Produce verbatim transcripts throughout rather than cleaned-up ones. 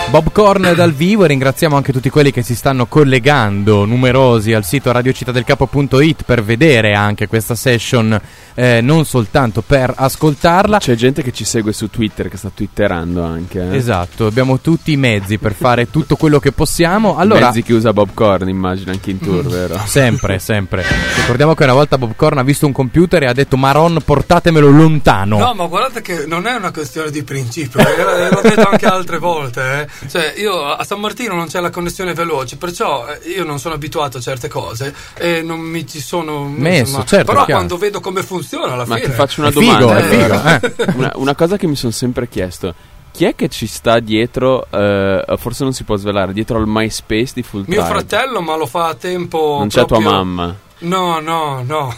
Bobcorn dal vivo, e ringraziamo anche tutti quelli che si stanno collegando, numerosi, al sito radio città del capo punto it per vedere anche questa session, eh, non soltanto per ascoltarla. C'è gente che ci segue su Twitter, che sta twitterando anche. Eh? Esatto, abbiamo tutti i mezzi per fare tutto quello che possiamo. Allora, mezzi che usa Bobcorn, immagino, anche in tour, vero? Sempre, sempre. Ricordiamo che una volta Bobcorn ha visto un computer e ha detto: Maron, portatemelo lontano. No, ma guardate che non è una questione di principio, eh, l'ho detto anche altre volte, eh. Cioè, io a San Martino non c'è la connessione veloce, perciò io non sono abituato a certe cose e non mi ci sono messo, insomma, certo, però chiaro. Quando vedo come funziona alla ma fine. ti faccio una è figo, domanda. è figo, eh. una, una cosa che mi sono sempre chiesto: chi è che ci sta dietro, eh, forse non si può svelare, dietro al MySpace di Full Mio Tribe? fratello, ma lo fa a tempo. Non c'è proprio... tua mamma? No, no, no.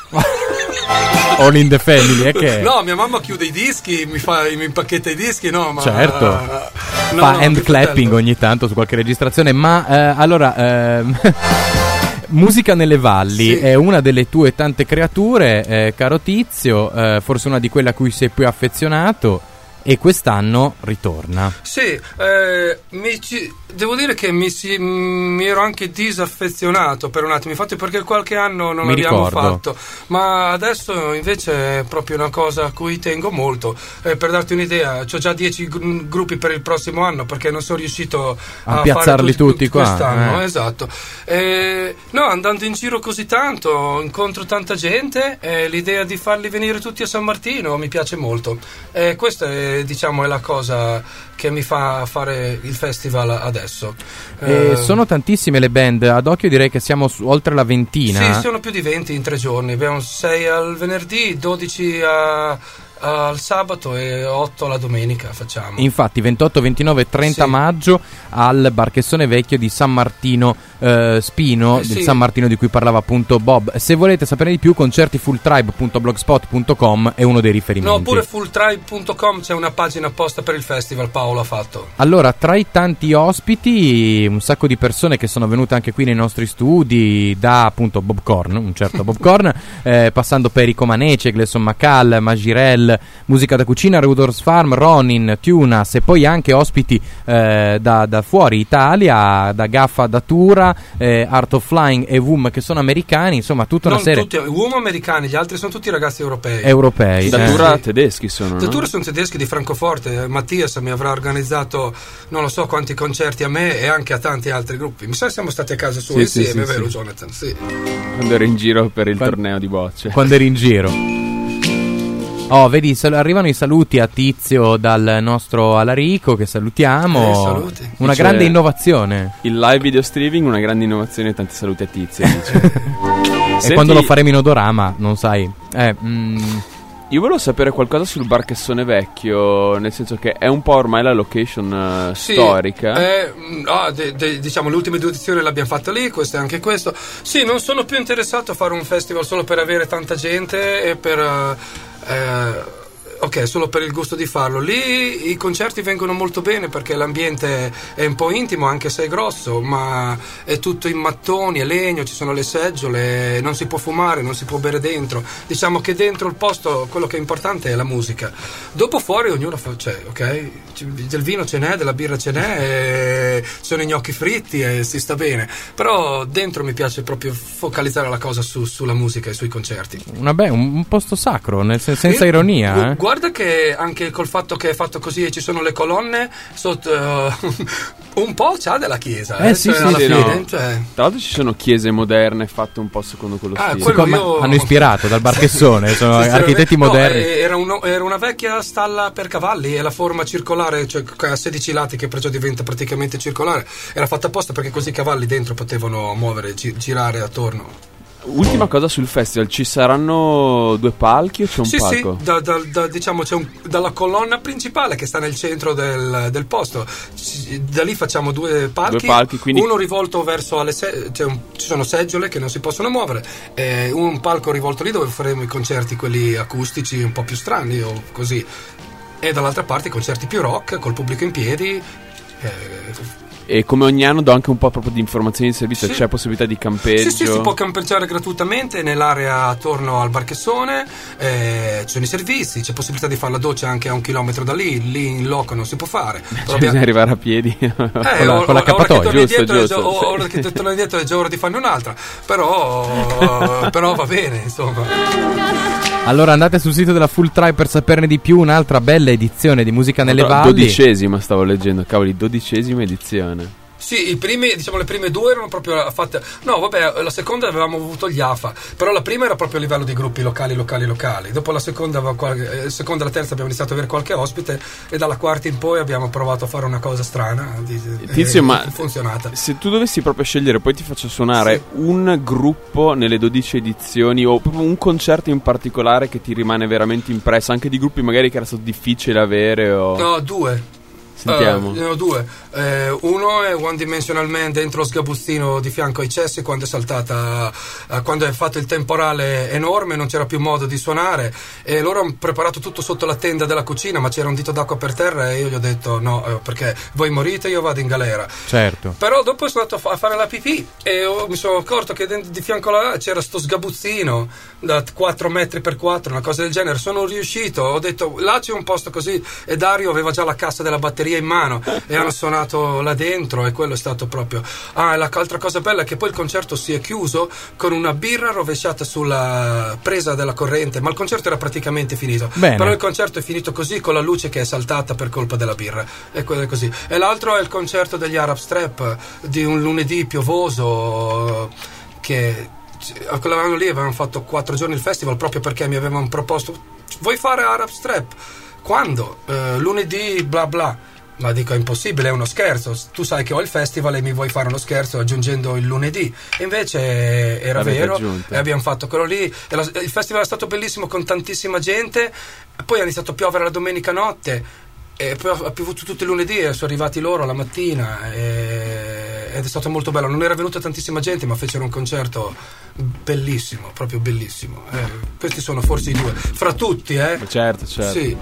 All in the family, è che no, mia mamma chiude i dischi, mi fa mi impacchetta i dischi, no, ma certo, uh, no, fa no, hand clapping fratello. ogni tanto su qualche registrazione. Ma eh, allora ehm, Musica nelle valli, sì. È una delle tue tante creature, eh, caro Tizio, eh, forse una di quelle a cui sei più affezionato, e quest'anno ritorna. Sì, eh, mi ci, devo dire che mi, si, mi ero anche disaffezionato per un attimo, infatti, perché qualche anno non Mi l'abbiamo ricordo. fatto, ma adesso invece è proprio una cosa a cui tengo molto. Eh, per darti un'idea, ho già dieci gru- gruppi per il prossimo anno, perché non sono riuscito A a, piazzarli fare tutti, tutti qua, quest'anno, eh. esatto. Eh, no, andando in giro così tanto, incontro tanta gente, e l'idea di farli venire tutti a San Martino mi piace molto. E questa è, diciamo, è la cosa che mi fa fare il festival adesso. E Eh, sono tantissime le band, ad occhio direi che siamo su, oltre la ventina. Sì, sono più di venti in tre giorni. Abbiamo sei al venerdì, dodici a, al sabato e otto la domenica facciamo. Infatti ventotto, ventinove e trenta Sì. maggio al Barchessone Vecchio di San Martino eh, Spino, Eh, del sì. San Martino di cui parlava appunto Bob. Se volete sapere di più, concerti full tribe punto blogspot punto com è uno dei riferimenti. No, pure full tribe punto com c'è una pagina apposta per il festival, Paolo ha fatto. Allora, tra i tanti ospiti, un sacco di persone che sono venute anche qui nei nostri studi, da appunto Bobcorn, un certo Bobcorn, eh, passando per Rico Manece, Gleason Macal, Magirel, Musica da Cucina, Rudolph's Farm, Ronin, Tunas, e poi anche ospiti eh, da, da fuori Italia, da Gaffa Datura, eh, Art of Flying e Wum, che sono americani, insomma tutta una Non serie tutti, uomini americani, gli altri sono tutti ragazzi europei. europei. Da eh. Datura tedeschi sono, Da no? Tour sono tedeschi di Francoforte. Mattias mi avrà organizzato non lo so quanti concerti a me e anche a tanti altri gruppi. Mi sa che siamo stati a casa sua Sì, sì, insieme, sì, vero sì. Jonathan? Sì. Quando ero in giro per il Quando- torneo di bocce. Quando eri in giro. Oh, vedi, sal- arrivano i saluti a Tizio dal nostro Alarico, che salutiamo. Eh, saluti. Una Dice- grande innovazione. Il live video streaming, una grande innovazione, tanti saluti a Tizio, dice. E Senti, quando lo faremo in odorama, non sai. Eh, mm, io volevo sapere qualcosa sul Barchessone Vecchio, nel senso che è un po' ormai la location eh, Sì, storica. eh, mm, ah, de- de- diciamo le ultime due edizioni l'abbiamo fatta lì, questo e anche questo. Sì, non sono più interessato a fare un festival solo per avere tanta gente e per eh, eh, ok, solo per il gusto di farlo. Lì i concerti vengono molto bene perché l'ambiente è un po' intimo, anche se è grosso, ma è tutto in mattoni, è legno, ci sono le seggiole, non si può fumare, non si può bere dentro. Diciamo che dentro il posto quello che è importante è la musica. Dopo fuori ognuno fa, cioè, ok, c- del vino ce n'è, della birra ce n'è, e sono i gnocchi fritti e si sta bene. Però dentro mi piace proprio focalizzare la cosa su- sulla musica e sui concerti. una be- un, un posto sacro, nel sen- senza Eh, ironia. gu- Eh. Guarda che anche col fatto che è fatto così e ci sono le colonne sotto, eh, un po' c'ha della chiesa. Eh, Eh, sì, cioè, sì, alla sì, fine, no. cioè, Tra l'altro ci sono chiese moderne fatte un po' secondo quello Ah, stile. quello- Siccome io- hanno ispirato dal Barchessone, sono architetti no, moderni. eh, era, uno- era una vecchia stalla per cavalli e la forma circolare, cioè che ha sedici lati, che perciò diventa praticamente circolare, era fatta apposta perché così i cavalli dentro potevano muovere, gi- girare attorno. Ultima cosa sul festival, ci saranno due palchi o c'è un Sì, palco? sì, da, da- da- diciamo c'è un, dalla colonna principale che sta nel centro del, del posto. Ci- Da lì facciamo due palchi, Due palchi, quindi- uno rivolto verso alle se- cioè un- ci sono seggiole che non si possono muovere, e un palco rivolto lì dove faremo i concerti, quelli acustici un po' più strani o così, e dall'altra parte i concerti più rock col pubblico in piedi. eh, e come ogni anno do anche un po' proprio di informazioni di servizio, sì. C'è possibilità di campeggio? Sì, sì, si può campeggiare gratuitamente nell'area attorno al Barchessone, eh, ci sono i servizi, c'è possibilità di fare la doccia anche a un chilometro da lì, lì in loco non si può fare. Cioè, bisogna abbiamo... arrivare a piedi eh, con la, con la accappatoia, giusto, giusto. È, o, ora che ti torni indietro è già ora di farne un'altra, però, però va bene, insomma. Allora andate sul sito della Full Tribe per saperne di più. Un'altra bella edizione di Musica nelle Valli. Dodicesima stavo leggendo, cavoli, dodicesima edizione. Sì, i primi, diciamo le prime due erano proprio fatte. No, vabbè, la seconda avevamo avuto gli A F A, però la prima era proprio a livello di gruppi locali, locali, locali. Dopo la seconda, qualche, seconda e la terza abbiamo iniziato ad avere qualche ospite, e dalla quarta in poi abbiamo provato a fare una cosa strana. Di, Tizio, e, ma è funzionata. Se tu dovessi proprio scegliere, poi ti faccio suonare sì. un gruppo nelle dodici edizioni, o proprio un concerto in particolare che ti rimane veramente impresso, anche di gruppi magari che era stato difficile avere o... No, due. Sentiamo. Uh, ne ho due. Eh, uno è One Dimensional Man dentro lo sgabuzzino di fianco ai cessi, quando è saltata, uh, quando è fatto il temporale enorme, non c'era più modo di suonare, e loro hanno preparato tutto sotto la tenda della cucina, ma c'era un dito d'acqua per terra e io gli ho detto no, eh, perché voi morite, io vado in galera. Certo. Però dopo sono andato a fare la pipì e ho, mi sono accorto che dentro, di fianco là c'era sto sgabuzzino da quattro metri per quattro, una cosa del genere. Sono riuscito, ho detto là c'è un posto così, e Dario aveva già la cassa della batteria in mano e hanno suonato là dentro, e quello è stato proprio ah, e l'altra cosa bella è che poi il concerto si è chiuso con una birra rovesciata sulla presa della corrente, ma il concerto era praticamente finito. Bene. Però il concerto è finito così, con la luce che è saltata per colpa della birra, e quello è così. E l'altro è il concerto degli Arab Strap di un lunedì piovoso, che quell'anno lì avevano fatto quattro giorni il festival proprio perché mi avevano proposto vuoi fare Arab Strap? Quando? Eh, lunedì bla bla. Ma dico, è impossibile, è uno scherzo. Tu sai che ho il festival e mi vuoi fare uno scherzo aggiungendo il lunedì. E invece era L'avete vero aggiunto. E abbiamo fatto quello lì, e la, il festival è stato bellissimo con tantissima gente. Poi ha iniziato a piovere la domenica notte, e poi ha piovuto tutto il lunedì e sono arrivati loro la mattina, e, ed è stato molto bello. Non era venuta tantissima gente, ma fecero un concerto bellissimo, proprio bellissimo. Eh, questi sono forse i due fra tutti, eh? Certo, certo. Sì.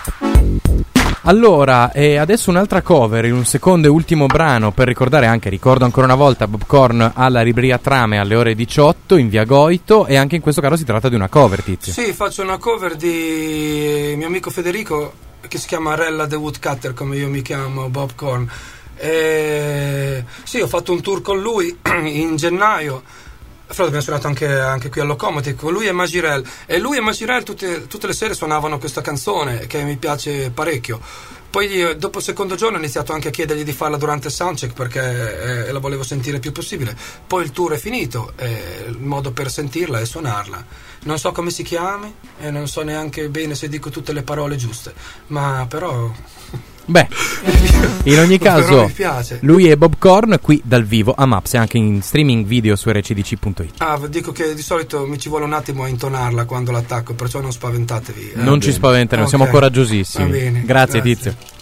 Allora, e adesso un'altra cover in un secondo e ultimo brano per ricordare anche, ricordo ancora una volta, Bobcorn alla Libreria Trame alle ore diciotto in via Goito, e anche in questo caso si tratta di una cover, Tizio. Sì, faccio una cover di mio amico Federico, che si chiama Rella the Woodcutter, come io mi chiamo, Bobcorn. E sì, ho fatto un tour con lui in gennaio. Fra l'altro abbiamo suonato anche, anche qui al Locomotive con lui e Magirel, e lui e Magirel tutte, tutte le sere suonavano questa canzone che mi piace parecchio. Poi dopo il secondo giorno ho iniziato anche a chiedergli di farla durante il soundcheck, perché eh, la volevo sentire il più possibile. Poi il tour è finito, e il modo per sentirla è suonarla. Non so come si chiami e non so neanche bene se dico tutte le parole giuste, ma però... Beh, in ogni caso, mi piace. lui è Bobcorn qui dal vivo a Maps e anche in streaming video su R C D C punto it. Ah, dico che di solito mi ci vuole un attimo a intonarla quando l'attacco, perciò non spaventatevi. Eh? Non ci spaventeremo, okay. Siamo coraggiosissimi. Va bene, grazie, grazie. Tizio.